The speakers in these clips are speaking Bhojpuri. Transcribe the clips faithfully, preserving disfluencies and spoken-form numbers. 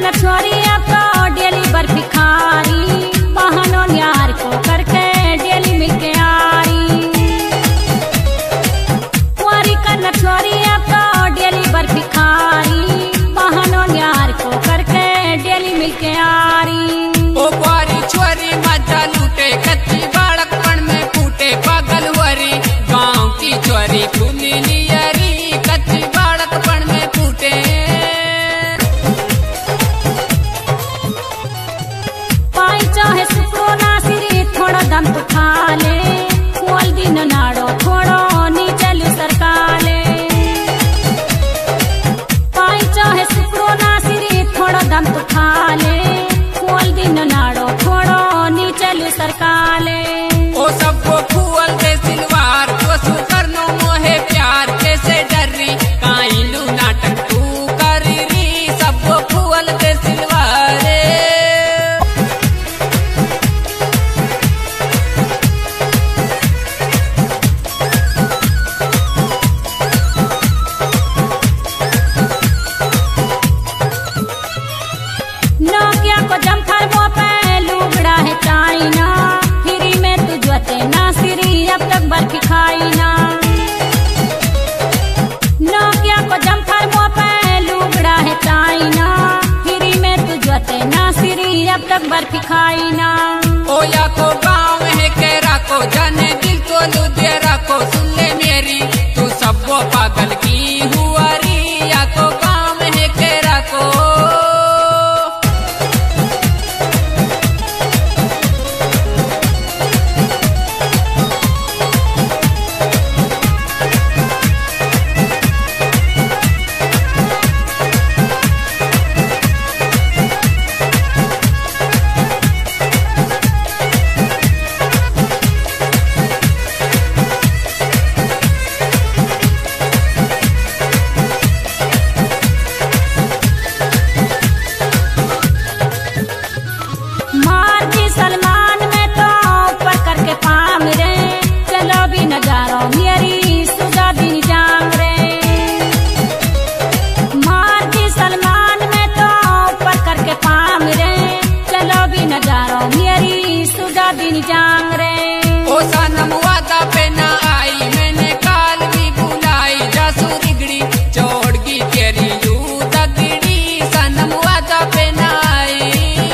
छोरी अब तो डेली बर्फी खारी, बहनों यार को करके डेली मिलके आरी। कुंवारी करना छोरी अब तो डेली बर्फी खारी, बहनों यार को करके डेली मिलके आरी। ओ कुंवारी छोरी मजा लूटे, कच्ची बालकपन में फूटे पागल वरी। गाँव की छोरी फूली लियरी, कच्ची बालकपन में फूटे। पाई चाहे सुखो नासिरी, थोड़ा दम तो खा ले, खोल दिन नाड़ो थोड़ो नीचे लू सरकाले। पाई चाहे सुखो नासिरी, थोड़ा दम तो खा ले, खोल दिन नाड़ो थोड़ो नीचे लू सरकाले। ओ सबको फूल दे सिलवार, वसु करनो मोहे प्यार, कैसे डरी काई लू नाटक तू करी री। सबको फूल दे सिलवार। नोकिया को जमखर वो पे लुगड़ा है चाइना, फ्री में तू जोते नासिरी अब तक बर्फी खाई ना। नोकिया को जमखर वो पे लुगड़ा है चाइना, फ्री में तू जोते नासिरी अब तक बर्फी खाई ना। ओ या को गाँव है केरा को, जाने दिल तो लुधियारा को। सुन ले मेरी तू सबको पागल की हुआरी, या को गाँव है केरा को। मार दी सलमान में तो ऊपर करके पाम रे, चलो भी नजारो मेरी सुजा दिन जाम रे। मार दी सलमान में तो ऊपर करके पाम रे, चलो भी नजारो मेरी सुजा दिन जाम रे। ओ सनम वादा पे ना आई, मैंने काल भी बुलाई। जासू दिगड़ी चोड़गी तेरी यू दगड़ी, सनम वादा पे ना आई।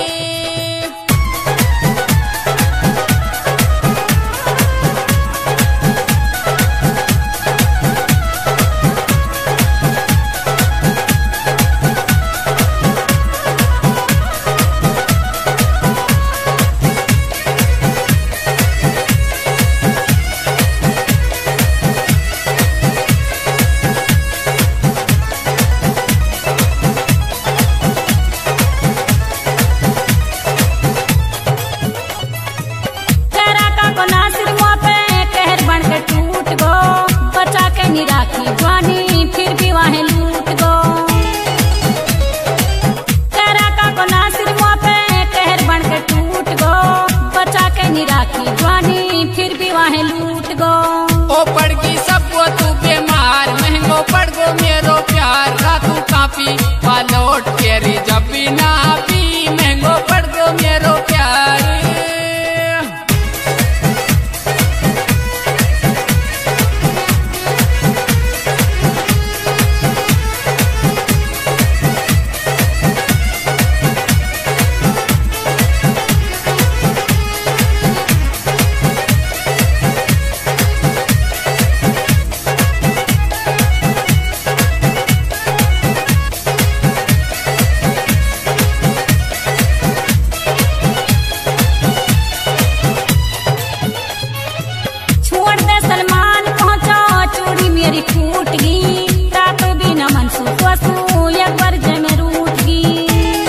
कराका को नासिर मुँह पे कहर बन के टूट गो, बचा के नहीं राखी जवानी फिर भी वहाँ लूट गो। कराका को नासिर मुँह पे कहर बन के टूट गो, बचा के नहीं राखी जवानी फिर भी वहाँ लूट गो। ओ पड़गी सबको तू बीमार, महंगो पड़ गो मेरो प्यार। रातू कापी पालोट तेरी जब भी ना पी, महंगो पड़ गो मेरो प्यार। छोड़ दे सलमान पहुँचो चूड़ी मेरी फूट गई, रातों भी न मनसूख वसू एक बार जे में रूठ गई।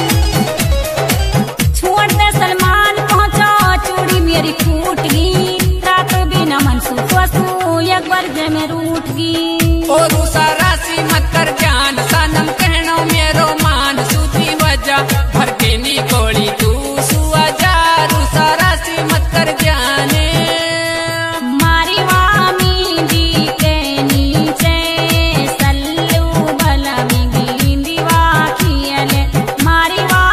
छोड़ दे सलमान पहुँचो चूड़ी मेरी फूट गई, रातों भी न मनसूख वसू एक बार जे में रूठ गई। ओ रूसा राशि मत कर जान, सनम कहनो मेरो मान। सूती वजह भर के नी कोड़ी तू सुआ जा, रूसा राशि मत कर जाने। मारी वामी दी के नीचे सल्लू भला में गिंदी वाखियले, मारी वा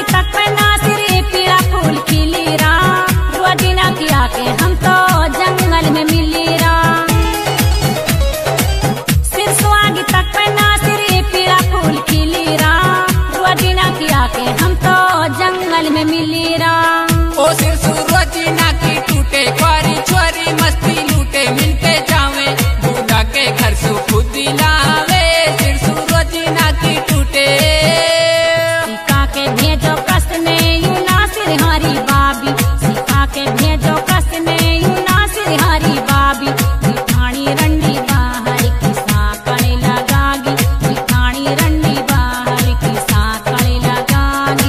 तक पे नासिर पीला फूल खिली रा रोजीना किया के हम तो जंगल में मिली रा सिरसवागी तक पे नासिर पीला फूल खिली रा रोजीना किया के हम तो जंगल में मिली रा ओ सिरसु रोजीना की टूटे क्वारी छोरी मस्ती लूटे मिलके जावे दूल्हा के घर से खुद लावे सिरसु रोजीना की टूटे सिखा के भेजो कसने यू नासिर हरी बाबी सिखा के भेजो कसने यू नासिर हरी बाबी मिठानी रंडी बाहर की साकड़े लगागी मिठानी रंडी बाहर की साकड़े लगागी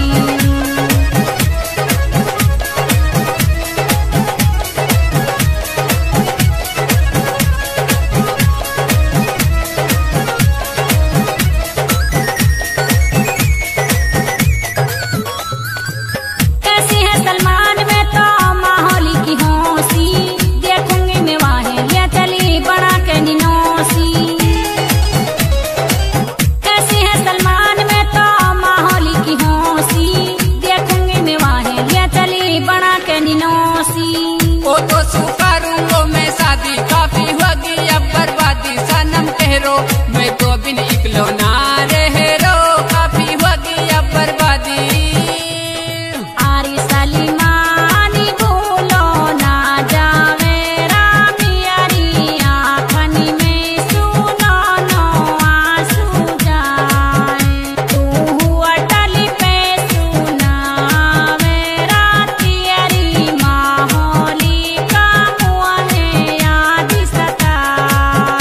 कैसी है सलमान में तो माहौली की हौसी देखूंगी मैं वाहे ले चली बड़ा के निनोसी कैसी है सलमान में तो माहौली की हौसी देखूंगी मैं वाहे ले चली बड़ा के निनोसी ओ तो सुकारूंगो मैं शादी काफी होगी अब बर्बादी सनम ठहरो मैं तो बिन इकलो ना रहे रो काफी होगी अब बर्बादी आरी सलीमानी भूलो ना जावे रामी अरी आँखनी में सुनो नो आंसू जाए तू अटली पे सुनावे राती अरी माहौली का मुँह याद सताए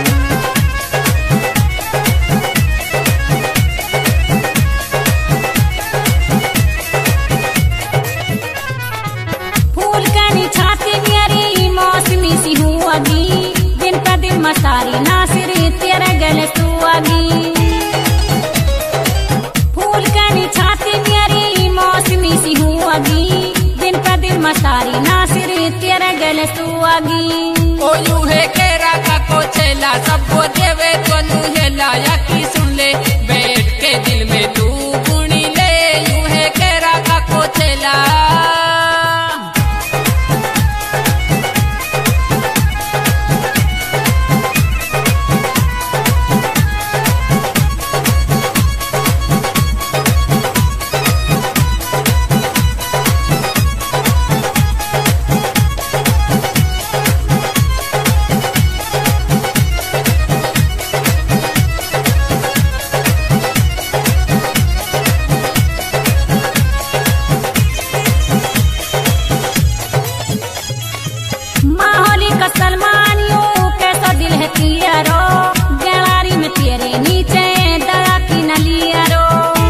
फूल कनी छाती मेरी मौसमी सी हुआगी दिन पर दिन मसारी नासिर तेरे गले सुआगी फूल कनी छाती मेरी मौसमी सी हुआगी दिन पर दिन मसारी नासिर तेरे गले सुआगी ओ यू है केरा का कोचेला सबको देवे तो लुहेला या की सुन ले बैठ के दिल में तू गुणी ले यू है केरा का कोचेला माहौली का सलमानियों कैसा दिल है तियारो गलारी में तेरे नीचे दया की नलियारो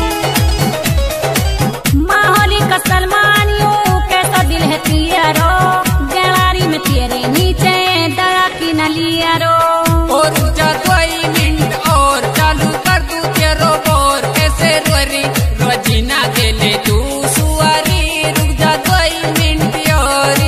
माहौली का सलमानियों कैसा दिल है तियारो गलारी में तेरे नीचे दया की नलियारो और जा कोई मिनट और चालू कर दूं तेरो बोर कैसे रोरी रोजीना दे ले तू सुआरी रुक जा कोई मिनट और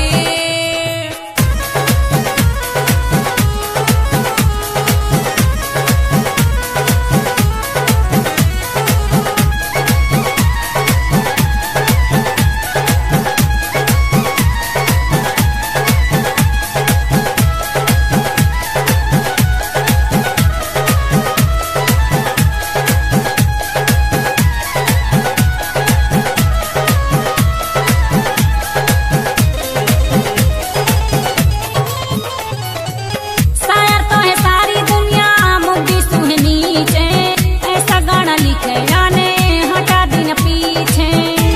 शायर तो है सारी दुनिया मुग्धी सुहे नीचे ऐसा गाना लिखे जाने हटा दिन पीछे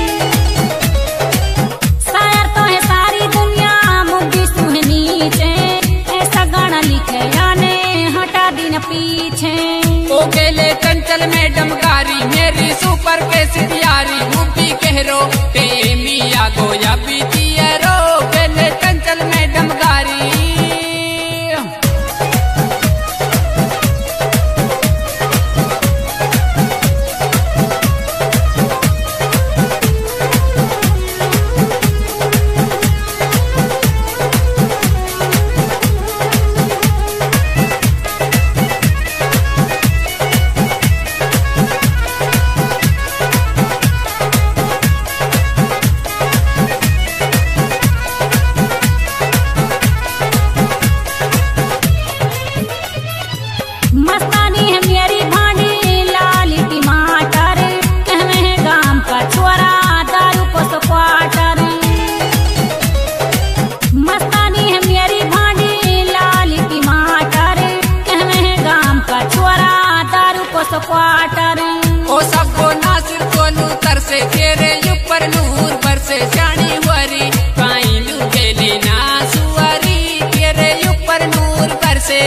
शायर तो है सारी दुनिया मुग्धी सुहे नीचे ऐसा गाना लिखे जाने हटा दिन पीछे ओ गेले चंचल मैडम गारी मेरी सुपर पे सियारी मुंबी कहरो ते मिया गोया बीतियरो गेले चंचल मैडम गारी ऊपर नूर बरसे श्याणी हुआरी काई लुगेली ना सुअरी तेरे ऊपर नूर बरसे।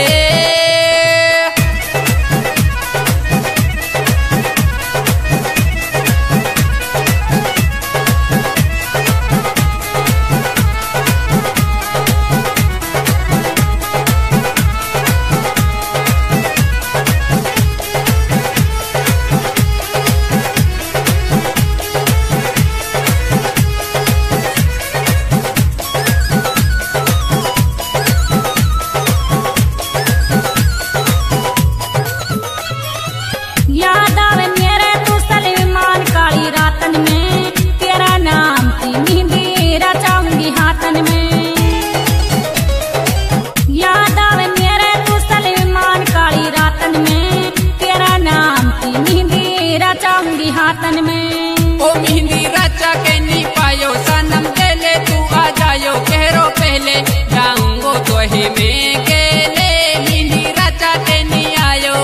याद आवे मेरे तू सलमान काली रातन में तेरा नाम की मेहंदी रचाऊंगी हाथन में। याद आवे मेरे तू सलमान काली रातन में तेरा नाम की मेहंदी रचाऊंगी हाथन में। ओ मेहंदी रचा के नी पायो सनम दे ले तू आ जायो कहरो पहले जाऊंगो तो ही में के ले मेहंदी रचा के नी आयो।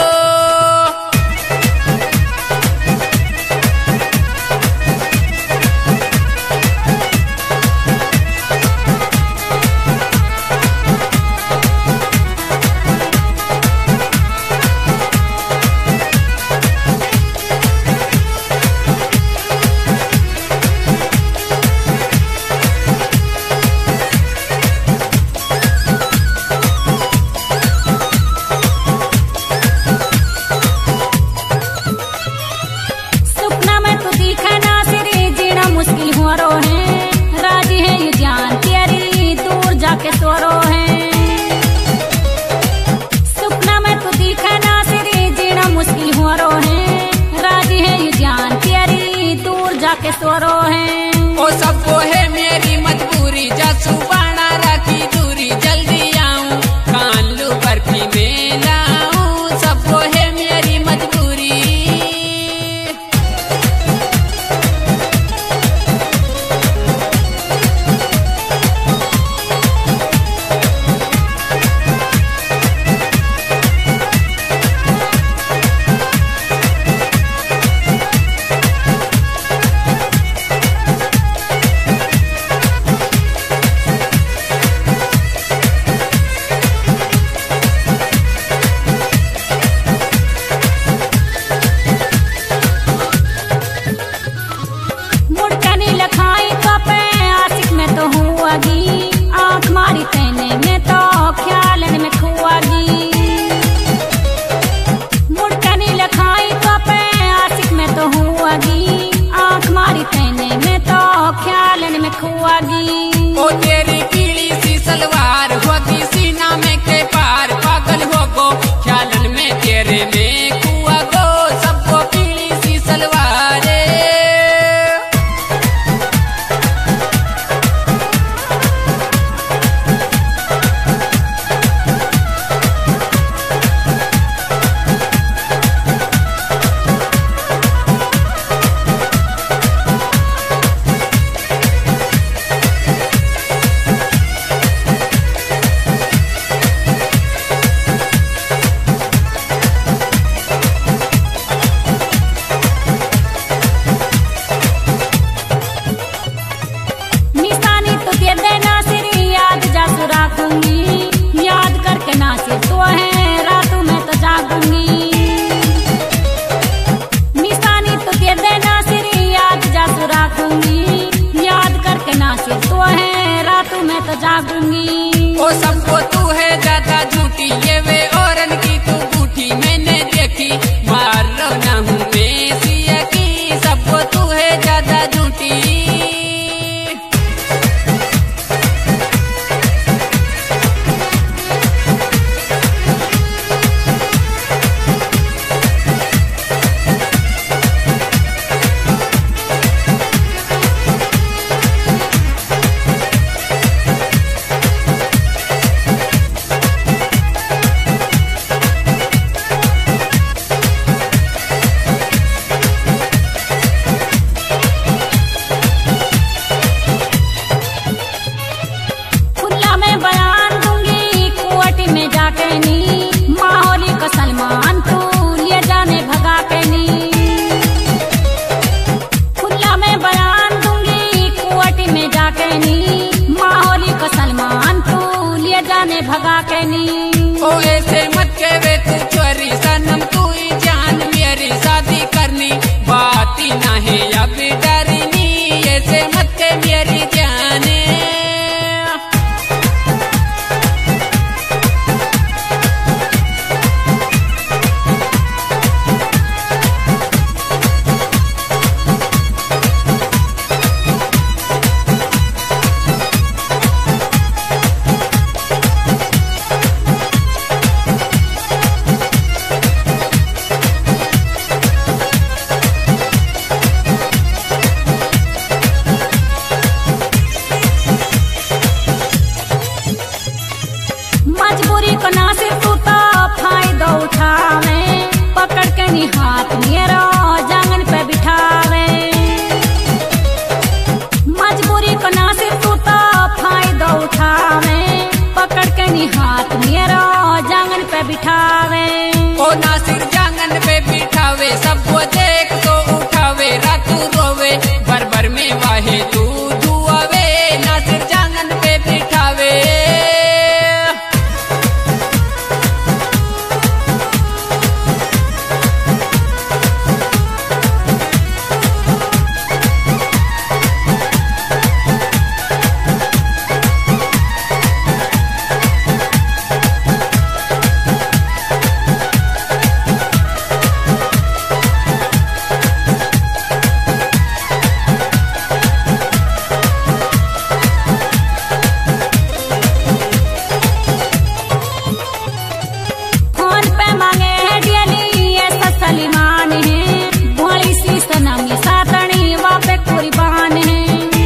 सपना में तू दिखे ना सिरे जीना मुश्किल हो रो है राजी है ये जान तेरी दूर जाके सो रो है। सपना में तू दिखे ना सिरे जीना मुश्किल हो रो है राजी है ये जान तेरी दूर जाके सो रो है। ओ सबको है मेरी मजबूरी जासू बाणा राखी दूरी जल्दी आऊं कान लू बर्फी में लाऊं सबको है मेरी मजबूरी। मुड़कनी लखाई तो पे आशिक में तो हुआगी आंख मारी तेने में तो ख्यालन में खुआगी। मुड़कनी लखाई तो पे आशिक में तो हुआगी आंख मारी तेने में तो ख्यालन में खुआगी। ओ तेरी पीली सी सलवार होगी सीना में के पार पागल होगो ख्यालन में तेरे में कुआ गो सबको पीली सी सलवार। निशानी तो दे देना सिरी याद जासू रखूंगी याद करके ना से तो है रातों में तो जागूंगी। निशानी तो दे देना सिरी याद जासू रखूंगी याद करके ना से तो है रातों में तो जागूंगी। ओ सबको तू है ज्यादा झूठी ये वे औरन की तू बूठी मैंने देखी मार रो ना हूँ मैं सिया की सबको तू है ज्यादा झूठी। भगा के नी। ओ ऐसे मत कहवे तू चोरी सनम तू ही जान मेरी शादी करनी बात ही ना है अब डरनी ऐसे मत कह मेरी जाने। मजबूरी को ना सिर तू तो फायदा उठावे पकड़ के नी हाथ मेरा जांगन पे बिठावे। मजबूरी को ना सिर तू तो फायदा उठावे पकड़ के नी हाथ मेरा जांगन पे बिठावे। ओ नासिर जांगन पे बिठावे सबको देख तो उठावे रातू रोवे बरबर में वाहे तू धुआवे नासिर जांगन पे बिठावे। फोन पे मांगे डेली ये सलीमान है भोली सी सनमी सातनी वापे कुर्बान है।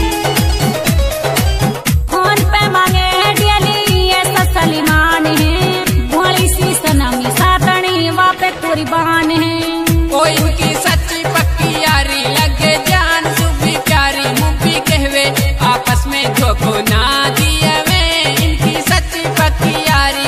फोन पे मांगे डेली ये सलीमान है भोली सी सनमी सातनी वापे कुर्बान है। ओ इनकी सच्ची पक्की यारी लगे जान सुबी प्यारी मुंबी कहवे आपस में धोखो ना दिए वे इनकी सच्ची पक्की यारी।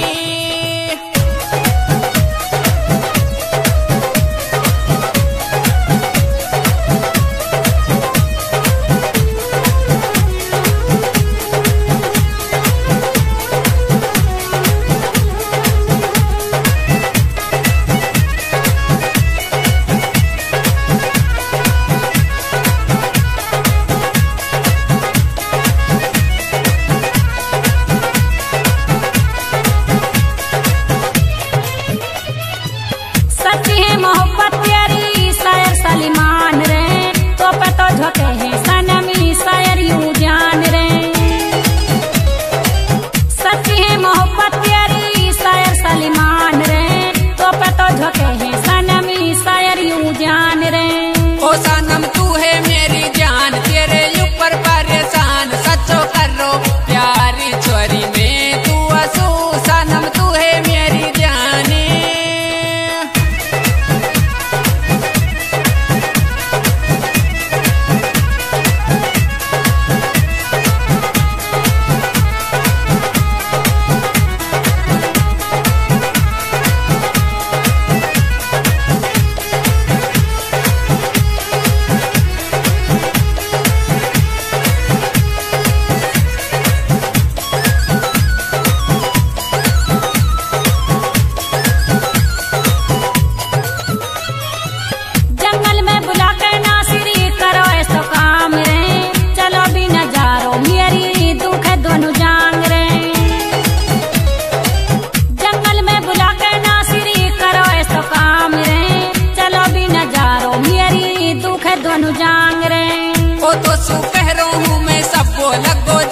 सच्ची है मोहब्बत तेरी शायर सलीमान रे तो पे तो झोंके है सनमी शायर यूं जान रे। सच्ची है मोहब्बत तेरी शायर सलीमान रे तो पे तो झोंके है सनमी शायर यूं जान रे। ओ सनम तू है मेरी जान तेरे ऊपर परेशान सच्चो करो प्यारी चोरी में तू असू सनम तू है मेरी जाने। जंगल में बुला के नासिरी करो ऐसो काम रे चलो भी नजारो मेरी दुख है दोनों जांग रे। जंगल में बुला के नासिरी करो ऐसो काम रे चलो भी नजारो मेरी दुख है दोनों जांग रे। ओ तो सु कह रहा हूँ मैं सबको लगो